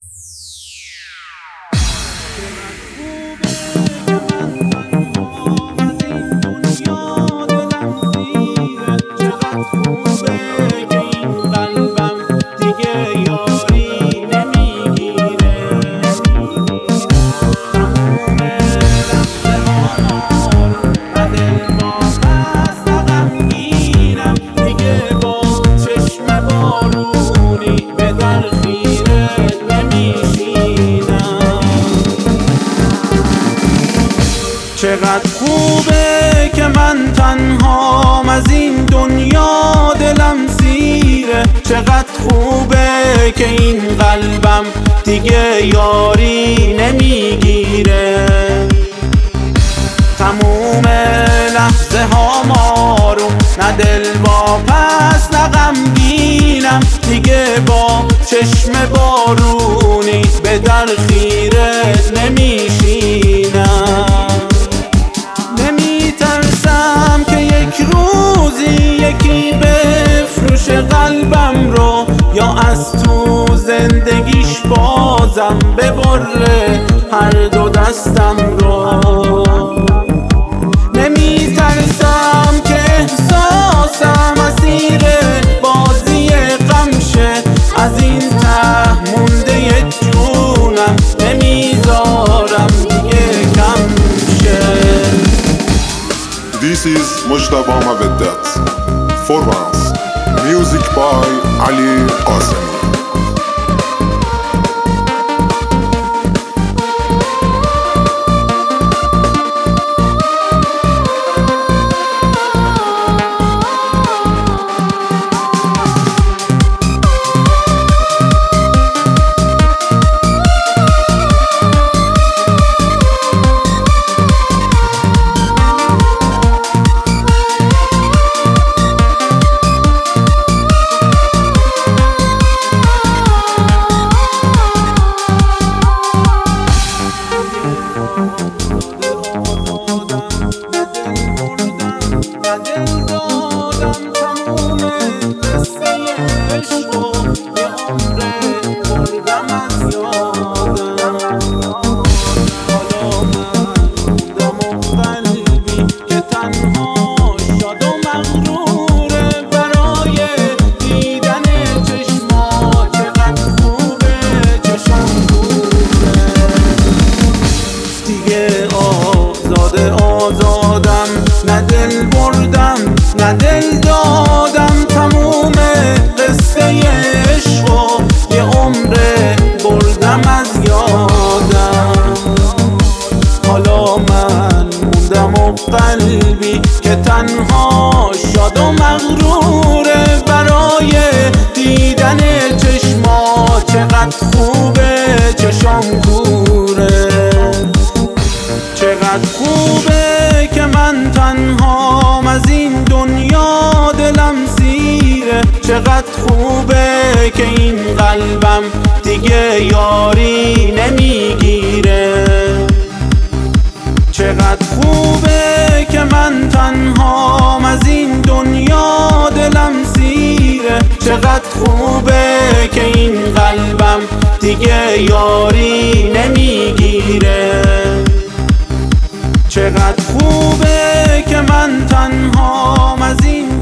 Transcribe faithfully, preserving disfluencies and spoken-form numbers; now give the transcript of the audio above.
چقدر خوبه که من تنهام از این دنیا، دلم سیره. چقدر خوبه که این قلبم دیگه یاری نمیگیره. تموم لحظه ها آروم، نه دل با پس نه غمگینم. دیگه با چشم بارونی به در خیره نمیشینم. نمیترسم که یک روزی یکی بفروش قلبم رو، یا از تو زندگیش بازم ببره هر دو دستم رو. نمیترسم که احساسم اسیر بازی غمشه، از این ته مونده جونم نمیذارم دیگه کم شه. This is Mujtaba Maveddat. Formas. Music by Ali Qasemi. آزادم، نه دل بردم نه دل دادم. تموم قصه عشق و یه عمره بردم از یادم. حالا من موندم و قلبی که تنها شاد و مغروره برای دیدن چشمات. چقدر خوبه چشام کوره. چقدر خوبه که من تنهام از این دنیا، دلم سیره. چقدر خوبه که این قلبم دیگه یاری نمیگیره. چقدر خوبه که من تنهام از این دنیا، دلم سیره. چقدر خوبه که این قلبم دیگه یاری نمیگیره. چقدر خوبه که من تنهام از این